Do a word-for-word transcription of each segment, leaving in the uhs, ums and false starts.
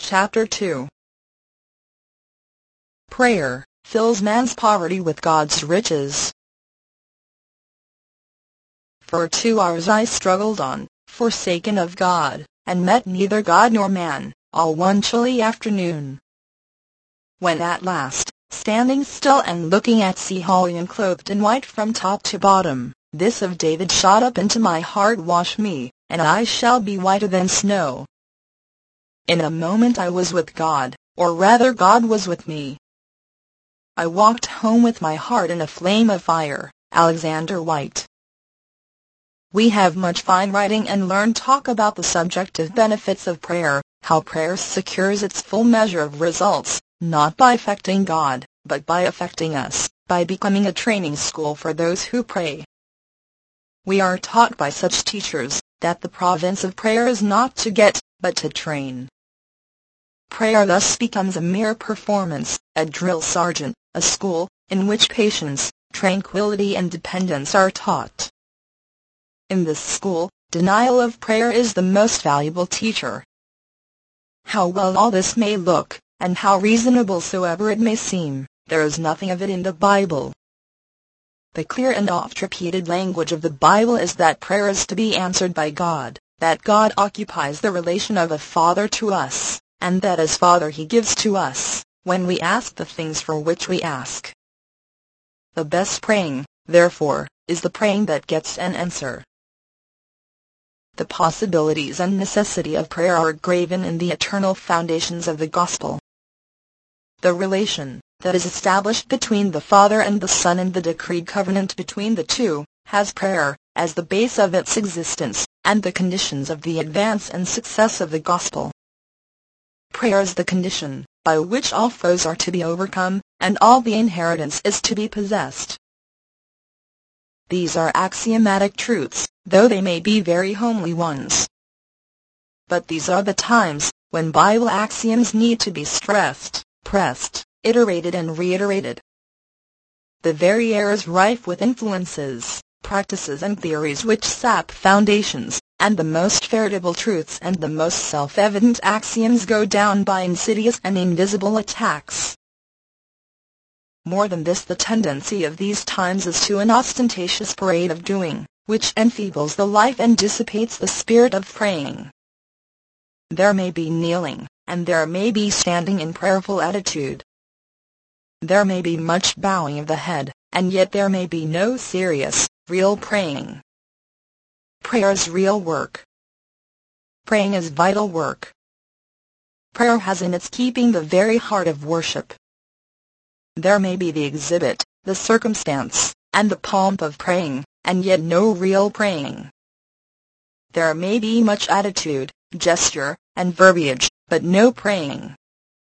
Chapter two. Prayer fills man's poverty with God's riches. For two hours I struggled on, forsaken of God, and met neither God nor man, all one chilly afternoon. When at last, standing still and looking at Siholion clothed in white from top to bottom, this of David shot up into my heart: wash me, and I shall be whiter than snow. In a moment I was with God, or rather God was with me. I walked home with my heart in a flame of fire. Alexander White. We have much fine writing and learned talk about the subjective benefits of prayer, how prayer secures its full measure of results, not by affecting God, but by affecting us, by becoming a training school for those who pray. We are taught by such teachers that the province of prayer is not to get, but to train. Prayer thus becomes a mere performance, a drill sergeant, a school, in which patience, tranquility and dependence are taught. In this school, denial of prayer is the most valuable teacher. How well all this may look, and how reasonable soever it may seem, there is nothing of it in the Bible. The clear and oft-repeated language of the Bible is that prayer is to be answered by God, that God occupies the relation of a father to us, and that as Father He gives to us, when we ask the things for which we ask. The best praying, therefore, is the praying that gets an answer. The possibilities and necessity of prayer are graven in the eternal foundations of the Gospel. The relation that is established between the Father and the Son and the decreed covenant between the two, has prayer as the base of its existence, and the conditions of the advance and success of the Gospel. Prayer is the condition by which all foes are to be overcome, and all the inheritance is to be possessed. These are axiomatic truths, though they may be very homely ones. But these are the times when Bible axioms need to be stressed, pressed, iterated and reiterated. The very air is rife with influences, practices and theories which sap foundations, and the most veritable truths and the most self-evident axioms go down by insidious and invisible attacks. More than this, the tendency of these times is to an ostentatious parade of doing, which enfeebles the life and dissipates the spirit of praying. There may be kneeling, and there may be standing in prayerful attitude. There may be much bowing of the head, and yet there may be no serious, real praying. Prayer is real work. Praying is vital work. Prayer has in its keeping the very heart of worship. There may be the exhibit, the circumstance, and the pomp of praying, and yet no real praying. There may be much attitude, gesture, and verbiage, but no praying.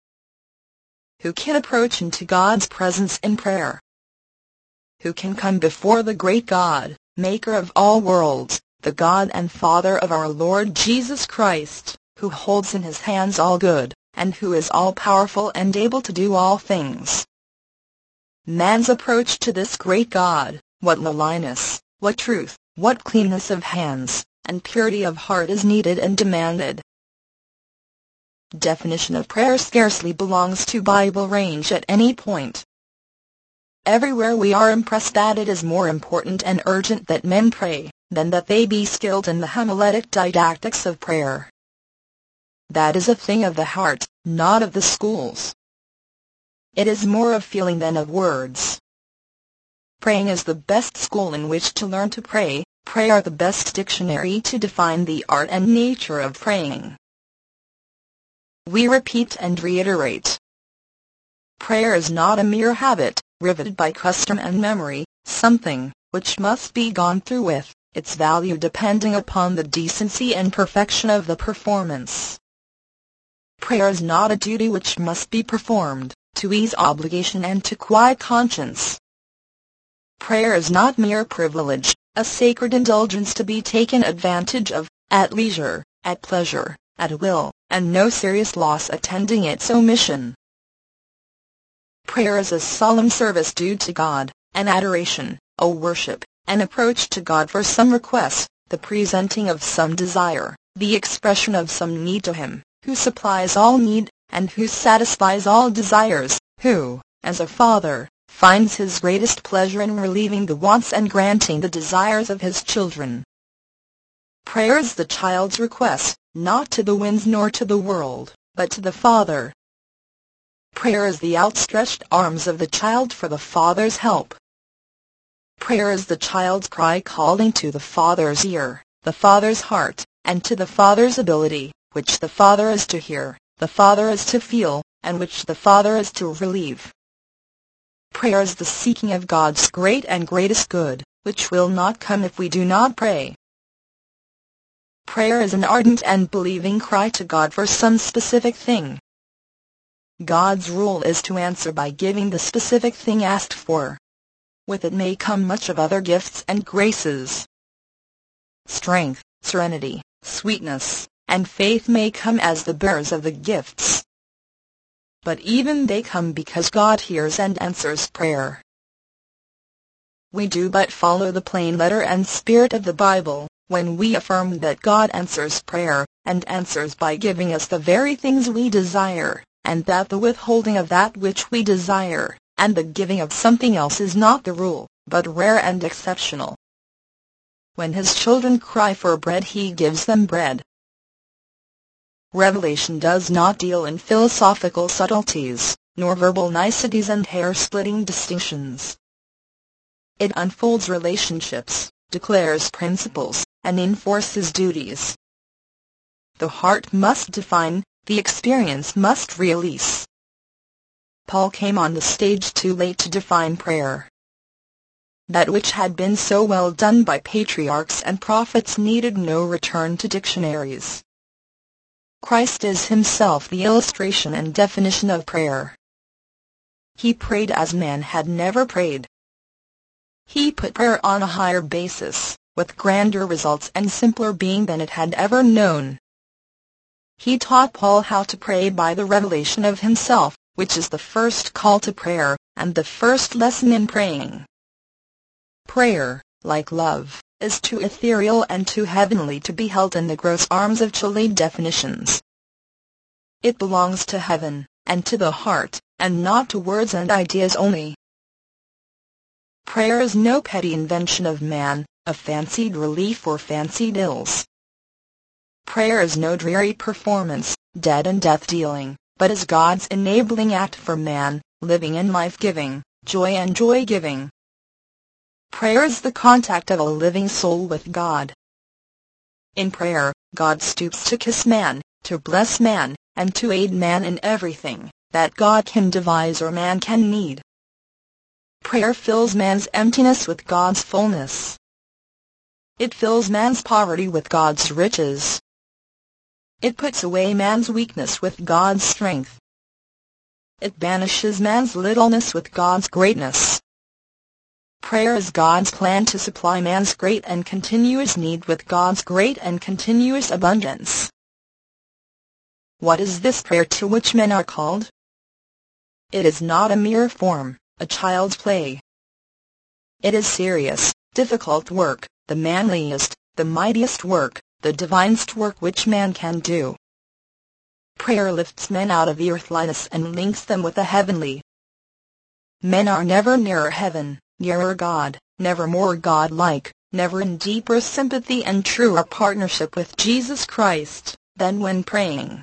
Who can approach into God's presence in prayer? Who can come before the great God, Maker of all worlds, the God and Father of our Lord Jesus Christ, who holds in His hands all good, and who is all-powerful and able to do all things? Man's approach to this great God, what lowliness, what truth, what cleanness of hands, and purity of heart is needed and demanded. Definition of prayer scarcely belongs to Bible range at any point. Everywhere we are impressed that it is more important and urgent that men pray, than that they be skilled in the homiletic didactics of prayer. That is a thing of the heart, not of the schools. It is more of feeling than of words. Praying is the best school in which to learn to pray, prayer the best dictionary to define the art and nature of praying. We repeat and reiterate. Prayer is not a mere habit, riveted by custom and memory, something which must be gone through with, its value depending upon the decency and perfection of the performance. Prayer is not a duty which must be performed, to ease obligation and to quiet conscience. Prayer is not mere privilege, a sacred indulgence to be taken advantage of, at leisure, at pleasure, at will, and no serious loss attending its omission. Prayer is a solemn service due to God, an adoration, a worship, an approach to God for some request, the presenting of some desire, the expression of some need to Him, who supplies all need, and who satisfies all desires, who, as a father, finds his greatest pleasure in relieving the wants and granting the desires of his children. Prayer is the child's request, not to the winds nor to the world, but to the Father. Prayer is the outstretched arms of the child for the Father's help. Prayer is the child's cry calling to the Father's ear, the Father's heart, and to the Father's ability, which the Father is to hear, the Father is to feel, and which the Father is to relieve. Prayer is the seeking of God's great and greatest good, which will not come if we do not pray. Prayer is an ardent and believing cry to God for some specific thing. God's rule is to answer by giving the specific thing asked for. With it may come much of other gifts and graces. Strength, serenity, sweetness, and faith may come as the bearers of the gifts. But even they come because God hears and answers prayer. We do but follow the plain letter and spirit of the Bible when we affirm that God answers prayer, and answers by giving us the very things we desire, and that the withholding of that which we desire, and the giving of something else is not the rule, but rare and exceptional. When his children cry for bread, he gives them bread. Revelation does not deal in philosophical subtleties, nor verbal niceties and hair-splitting distinctions. It unfolds relationships, declares principles, and enforces duties. The heart must define, the experience must release. Paul came on the stage too late to define prayer. That which had been so well done by patriarchs and prophets needed no return to dictionaries. Christ is himself the illustration and definition of prayer. He prayed as man had never prayed. He put prayer on a higher basis, with grander results and simpler being than it had ever known. He taught Paul how to pray by the revelation of himself, which is the first call to prayer, and the first lesson in praying. Prayer, like love, is too ethereal and too heavenly to be held in the gross arms of chilly definitions. It belongs to heaven, and to the heart, and not to words and ideas only. Prayer is no petty invention of man, a fancied relief or fancied ills. Prayer is no dreary performance, dead and death-dealing, but is God's enabling act for man, living and life-giving, joy and joy-giving. Prayer is the contact of a living soul with God. In prayer, God stoops to kiss man, to bless man, and to aid man in everything that God can devise or man can need. Prayer fills man's emptiness with God's fullness. It fills man's poverty with God's riches. It puts away man's weakness with God's strength. It banishes man's littleness with God's greatness. Prayer is God's plan to supply man's great and continuous need with God's great and continuous abundance. What is this prayer to which men are called? It is not a mere form, a child's play. It is serious, difficult work, the manliest, the mightiest work, the divinest work which man can do. Prayer lifts men out of earthliness and links them with the heavenly. Men are never nearer heaven, nearer God, never more God-like, never in deeper sympathy and truer partnership with Jesus Christ, than when praying.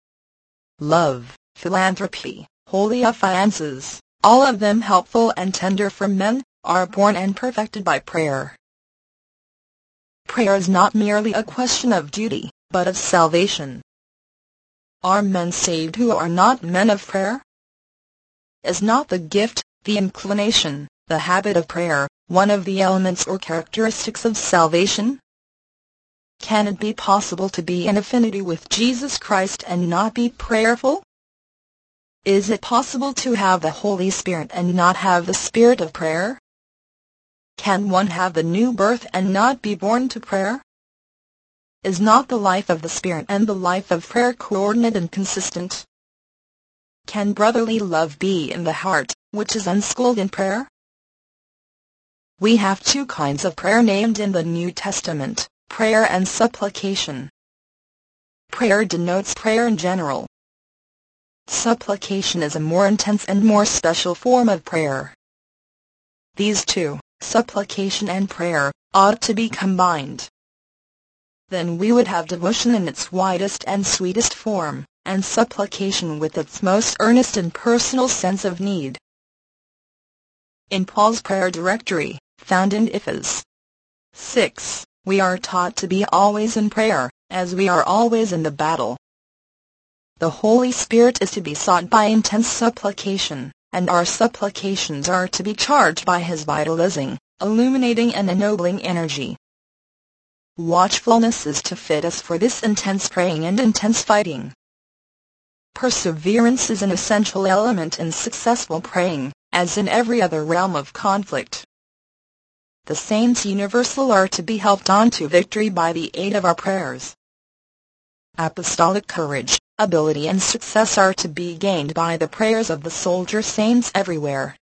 Love, philanthropy, holy affiances, all of them helpful and tender for men, are born and perfected by prayer. Prayer is not merely a question of duty, but of salvation. Are men saved who are not men of prayer? Is not the gift, the inclination, the habit of prayer, one of the elements or characteristics of salvation? Can it be possible to be in affinity with Jesus Christ and not be prayerful? Is it possible to have the Holy Spirit and not have the spirit of prayer? Can one have the new birth and not be born to prayer? Is not the life of the Spirit and the life of prayer coordinate and consistent? Can brotherly love be in the heart, which is unschooled in prayer? We have two kinds of prayer named in the New Testament, prayer and supplication. prayer denotes prayer in general. Supplication is a more intense and more special form of prayer. These two, supplication and prayer, ought to be combined. Then we would have devotion in its widest and sweetest form, and supplication with its most earnest and personal sense of need. In Paul's prayer directory, found in Ephesians six, we are taught to be always in prayer, as we are always in the battle. The Holy Spirit is to be sought by intense supplication, and our supplications are to be charged by His vitalizing, illuminating and ennobling energy. Watchfulness is to fit us for this intense praying and intense fighting. Perseverance is an essential element in successful praying, as in every other realm of conflict. The saints universal are to be helped on to victory by the aid of our prayers. Apostolic courage, ability and success are to be gained by the prayers of the soldier saints everywhere.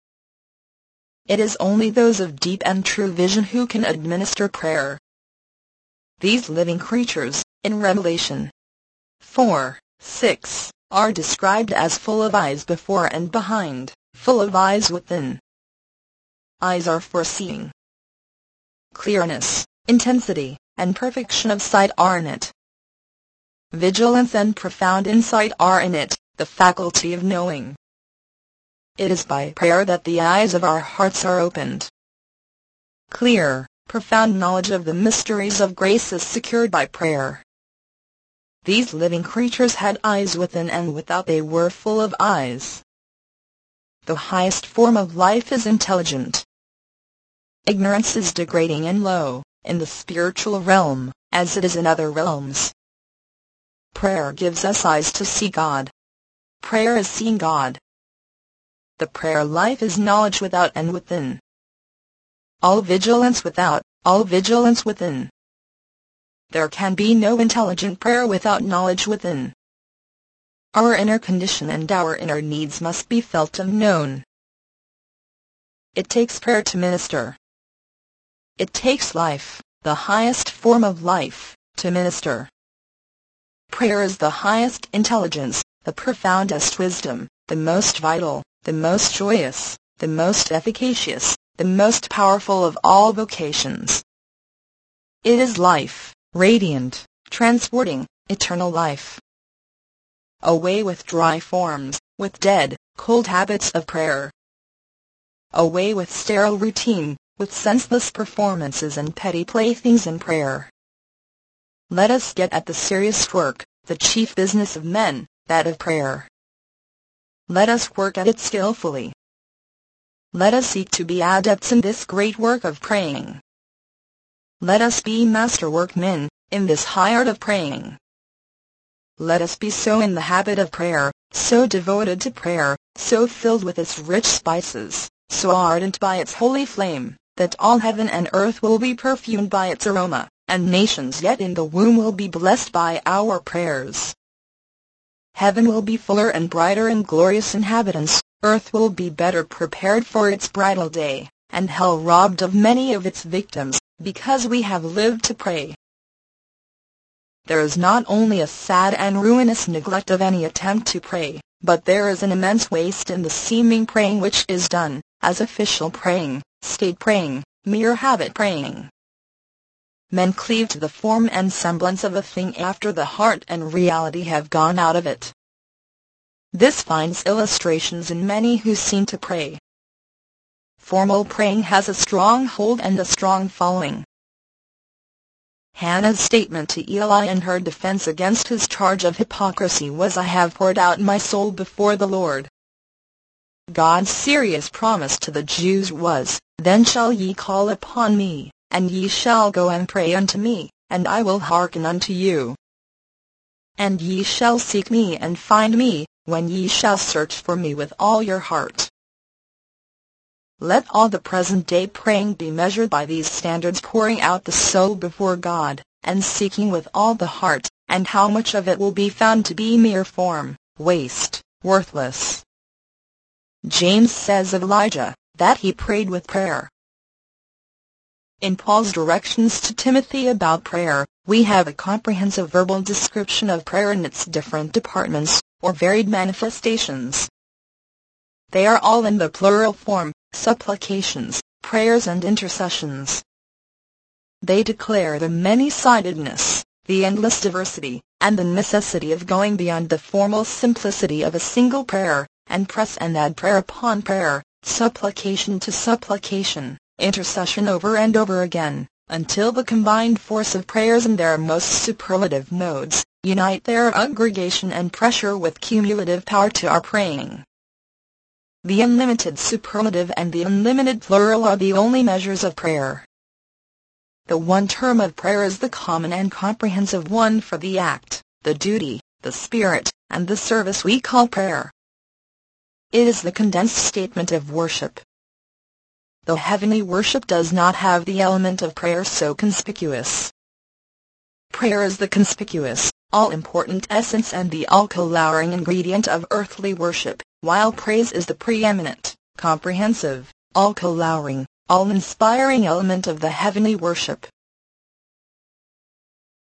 It is only those of deep and true vision who can administer prayer. These living creatures, in Revelation four, six, are described as full of eyes before and behind, full of eyes within. Eyes are for seeing. Clearness, intensity, and perfection of sight are in it. Vigilance and profound insight are in it, the faculty of knowing. It is by prayer that the eyes of our hearts are opened. Clear, profound knowledge of the mysteries of grace is secured by prayer. These living creatures had eyes within and without, they were full of eyes. The highest form of life is intelligent. Ignorance is degrading and low, in the spiritual realm, as it is in other realms. Prayer gives us eyes to see God. Prayer is seeing God. The prayer life is knowledge without and within. All vigilance without, all vigilance within. There can be no intelligent prayer without knowledge within. Our inner condition and our inner needs must be felt and known. It takes prayer to minister. It takes life, the highest form of life, to minister. Prayer is the highest intelligence, the profoundest wisdom, the most vital, the most joyous, the most efficacious, the most powerful of all vocations. It is life, radiant, transporting, eternal life. Away with dry forms, with dead, cold habits of prayer. Away with sterile routine, with senseless performances and petty playthings in prayer. Let us get at the serious work, the chief business of men, that of prayer. Let us work at it skillfully. Let us seek to be adepts in this great work of praying. Let us be master workmen, in this high art of praying. Let us be so in the habit of prayer, so devoted to prayer, so filled with its rich spices, so ardent by its holy flame, that all heaven and earth will be perfumed by its aroma, and nations yet in the womb will be blessed by our prayers. Heaven will be fuller and brighter in glorious inhabitants, earth will be better prepared for its bridal day, and hell robbed of many of its victims, because we have lived to pray. There is not only a sad and ruinous neglect of any attempt to pray, but there is an immense waste in the seeming praying which is done, as official praying, state praying, mere habit praying. Men cleave to the form and semblance of a thing after the heart and reality have gone out of it. This finds illustrations in many who seem to pray. Formal praying has a strong hold and a strong following. Hannah's statement to Eli in her defense against his charge of hypocrisy was, "I have poured out my soul before the Lord." God's serious promise to the Jews was, "Then shall ye call upon me, and ye shall go and pray unto me, and I will hearken unto you. And ye shall seek me and find me, when ye shall search for me with all your heart." Let all the present-day praying be measured by these standards, pouring out the soul before God, and seeking with all the heart, and how much of it will be found to be mere form, waste, worthless. James says of Elijah, that he prayed with prayer. In Paul's directions to Timothy about prayer, we have a comprehensive verbal description of prayer in its different departments, or varied manifestations. They are all in the plural form: supplications, prayers and intercessions. They declare the many-sidedness, the endless diversity, and the necessity of going beyond the formal simplicity of a single prayer, and press and add prayer upon prayer, supplication to supplication, intercession over and over again, until the combined force of prayers in their most superlative modes unite their aggregation and pressure with cumulative power to our praying. The unlimited superlative and the unlimited plural are the only measures of prayer. The one term of prayer is the common and comprehensive one for the act, the duty, the spirit, and the service we call prayer. It is the condensed statement of worship. The heavenly worship does not have the element of prayer so conspicuous. Prayer is the conspicuous, all-important essence and the all-coloring ingredient of earthly worship, while praise is the preeminent, comprehensive, all-coloring, all-inspiring element of the heavenly worship.